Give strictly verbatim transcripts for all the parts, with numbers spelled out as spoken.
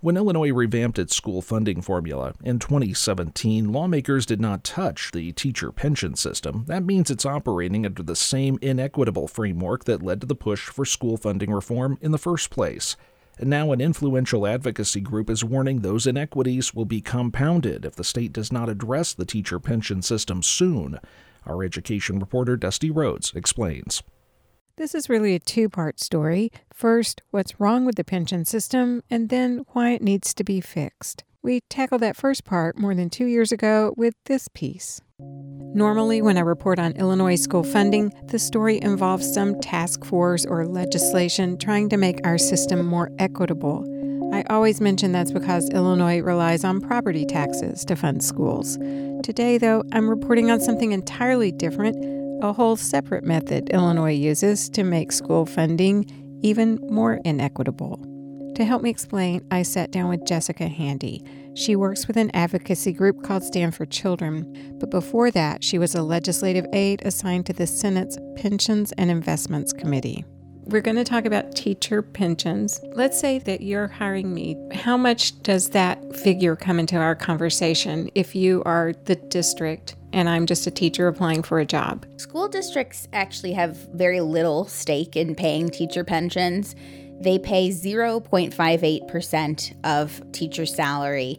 When Illinois revamped its school funding formula in twenty seventeen, lawmakers did not touch the teacher pension system. That means it's operating under the same inequitable framework that led to the push for school funding reform in the first place. And now an influential advocacy group is warning those inequities will be compounded if the state does not address the teacher pension system soon. Our education reporter Dusty Rhodes explains. This is really a two-part story. First, what's wrong with the pension system, and then why it needs to be fixed. We tackled that first part more than two years ago with this piece. Normally, when I report on Illinois school funding, the story involves some task force or legislation trying to make our system more equitable. I always mention that's because Illinois relies on property taxes to fund schools. Today, though, I'm reporting on something entirely different, a whole separate method Illinois uses to make school funding even more inequitable. To help me explain, I sat down with Jessica Handy. She works with an advocacy group called Stand for Children, but before that, she was a legislative aide assigned to the Senate's Pensions and Investments Committee. We're going to talk about teacher pensions. Let's say that you're hiring me. How much does that figure come into our conversation if you are the district and I'm just a teacher applying for a job? School districts actually have very little stake in paying teacher pensions. They pay zero point five eight percent of teacher salary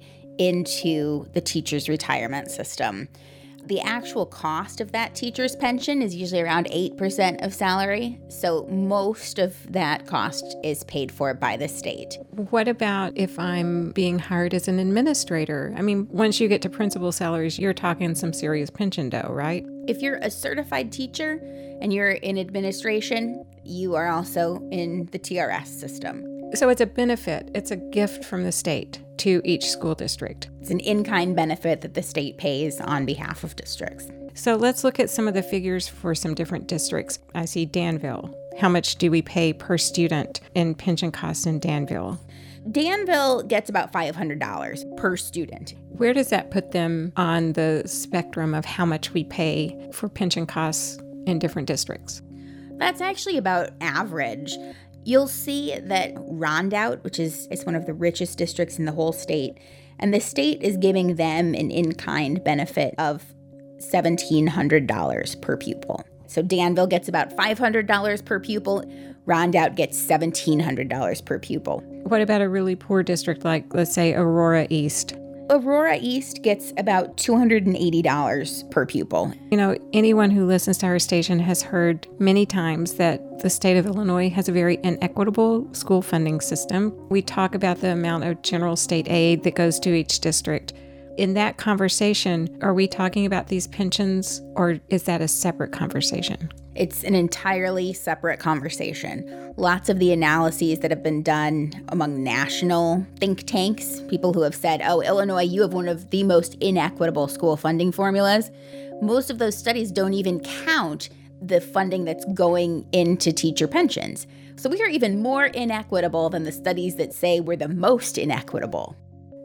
into the teacher's retirement system. The actual cost of that teacher's pension is usually around eight percent of salary, so most of that cost is paid for by the state. What about if I'm being hired as an administrator? I mean, once you get to principal salaries, you're talking some serious pension dough, right? If you're a certified teacher and you're in administration, you are also in the T R S system. So it's a benefit. It's a gift from the state to each school district. It's an in-kind benefit that the state pays on behalf of districts. So let's look at some of the figures for some different districts. I see Danville. How much do we pay per student in pension costs in Danville? Danville gets about five hundred dollars per student. Where does that put them on the spectrum of how much we pay for pension costs in different districts? That's actually about average. You'll see that Rondout, which is, is one of the richest districts in the whole state, and the state is giving them an in-kind benefit of seventeen hundred dollars per pupil. So Danville gets about five hundred dollars per pupil. Rondout gets seventeen hundred dollars per pupil. What about a really poor district like, let's say, Aurora East? Aurora East gets about two hundred eighty dollars per pupil. You know, anyone who listens to our station has heard many times that the state of Illinois has a very inequitable school funding system. We talk about the amount of general state aid that goes to each district. In that conversation, are we talking about these pensions, or is that a separate conversation? It's an entirely separate conversation. Lots of the analyses that have been done among national think tanks, people who have said, oh, Illinois, you have one of the most inequitable school funding formulas. Most of those studies don't even count the funding that's going into teacher pensions. So we are even more inequitable than the studies that say we're the most inequitable.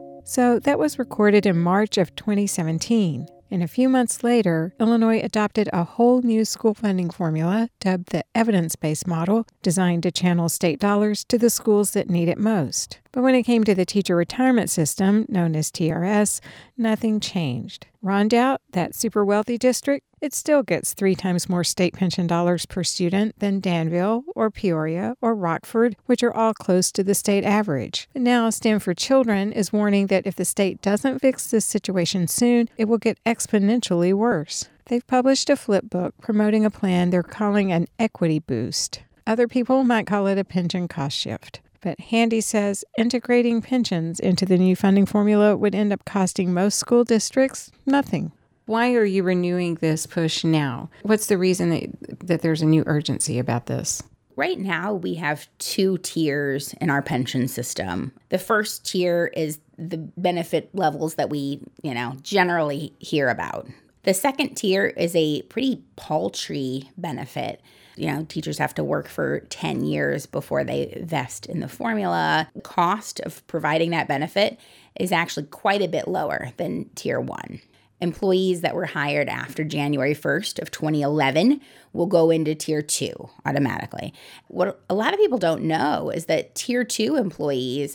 So that was recorded in March of twenty seventeen. And a few months later, Illinois adopted a whole new school funding formula dubbed the evidence-based model, designed to channel state dollars to the schools that need it most. But when it came to the teacher retirement system, known as T R S, nothing changed. Rondout, that super wealthy district, it still gets three times more state pension dollars per student than Danville or Peoria or Rockford, which are all close to the state average. But now Stand for Children is warning that if the state doesn't fix this situation soon, it will get exponentially worse. They've published a flip book promoting a plan they're calling an equity boost. Other people might call it a pension cost shift. But Handy says integrating pensions into the new funding formula would end up costing most school districts nothing. Why are you renewing this push now? What's the reason that, that there's a new urgency about this? Right now, we have two tiers in our pension system. The first tier is the benefit levels that we, you know, generally hear about. The second tier is a pretty paltry benefit. You know, teachers have to work for ten years before they vest in the formula. The cost of providing that benefit is actually quite a bit lower than tier one. Employees that were hired after January first of twenty eleven will go into tier two automatically. What a lot of people don't know is that tier two employees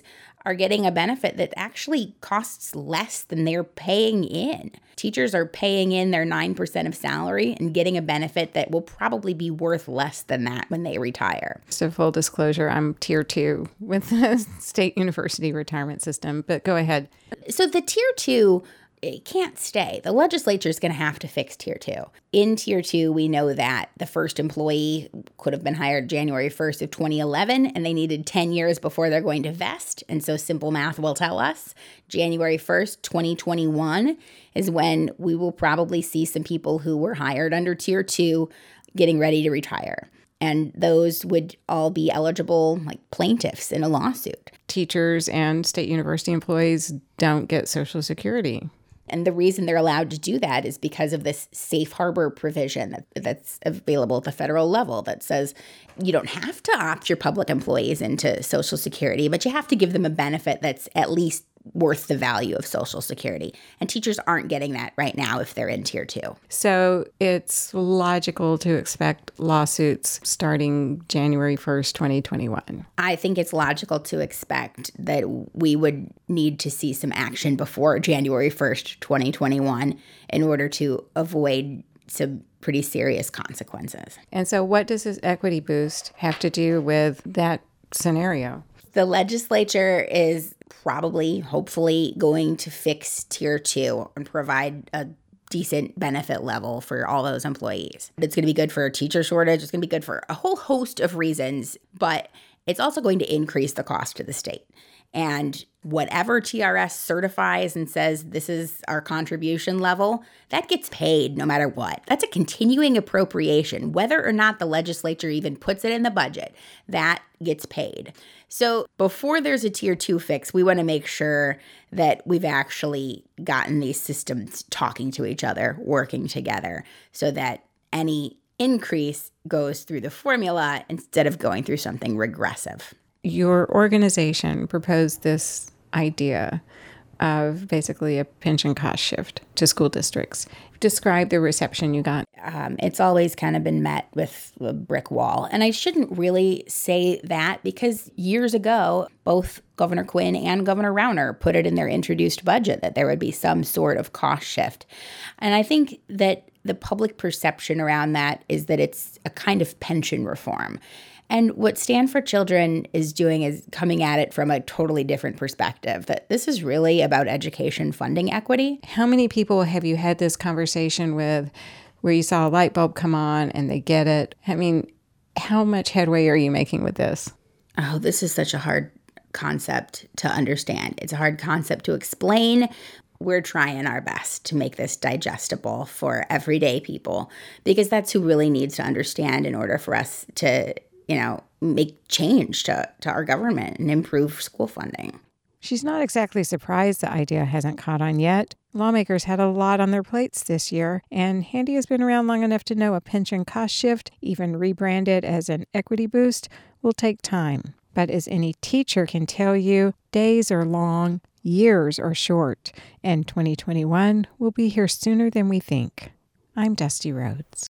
are getting a benefit that actually costs less than they're paying in. Teachers are paying in their nine percent of salary and getting a benefit that will probably be worth less than that when they retire. So full disclosure, I'm tier two with the state university retirement system, but go ahead. So the tier two, it can't stay. The legislature is going to have to fix tier two. In tier two, we know that the first employee could have been hired January first of twenty eleven, and they needed ten years before they're going to vest. And so simple math will tell us January first, twenty twenty-one is when we will probably see some people who were hired under tier two getting ready to retire. And those would all be eligible like plaintiffs in a lawsuit. Teachers and state university employees don't get Social Security. And the reason they're allowed to do that is because of this safe harbor provision that, that's available at the federal level that says you don't have to opt your public employees into Social Security, but you have to give them a benefit that's at least worth the value of Social Security. And teachers aren't getting that right now if they're in tier two. So it's logical to expect lawsuits starting January first, twenty twenty-one. I think it's logical to expect that we would need to see some action before January first, twenty twenty-one in order to avoid some pretty serious consequences. And so what does this equity boost have to do with that scenario? The legislature is probably, hopefully, going to fix tier two and provide a decent benefit level for all those employees. It's going to be good for a teacher shortage. It's going to be good for a whole host of reasons, but it's also going to increase the cost to the state. And whatever T R S certifies and says this is our contribution level, that gets paid no matter what. That's a continuing appropriation. Whether or not the legislature even puts it in the budget, that gets paid. So before there's a tier two fix, we want to make sure that we've actually gotten these systems talking to each other, working together, so that any increase goes through the formula instead of going through something regressive. Your organization proposed this idea of basically a pension cost shift to school districts. Describe the reception you got. Um, it's always kind of been met with a brick wall. And I shouldn't really say that because years ago, both Governor Quinn and Governor Rauner put it in their introduced budget that there would be some sort of cost shift. And I think that the public perception around that is that it's a kind of pension reform. And what Stand for Children is doing is coming at it from a totally different perspective, that this is really about education funding equity. How many people have you had this conversation with where you saw a light bulb come on and they get it? I mean, how much headway are you making with this? Oh, this is such a hard concept to understand. It's a hard concept to explain. We're trying our best to make this digestible for everyday people because that's who really needs to understand in order for us to you know, make change to, to our government and improve school funding. She's not exactly surprised the idea hasn't caught on yet. Lawmakers had a lot on their plates this year, and Handy has been around long enough to know a pension cost shift, even rebranded as an equity boost, will take time. But as any teacher can tell you, days are long, years are short, and twenty twenty-one will be here sooner than we think. I'm Dusty Rhodes.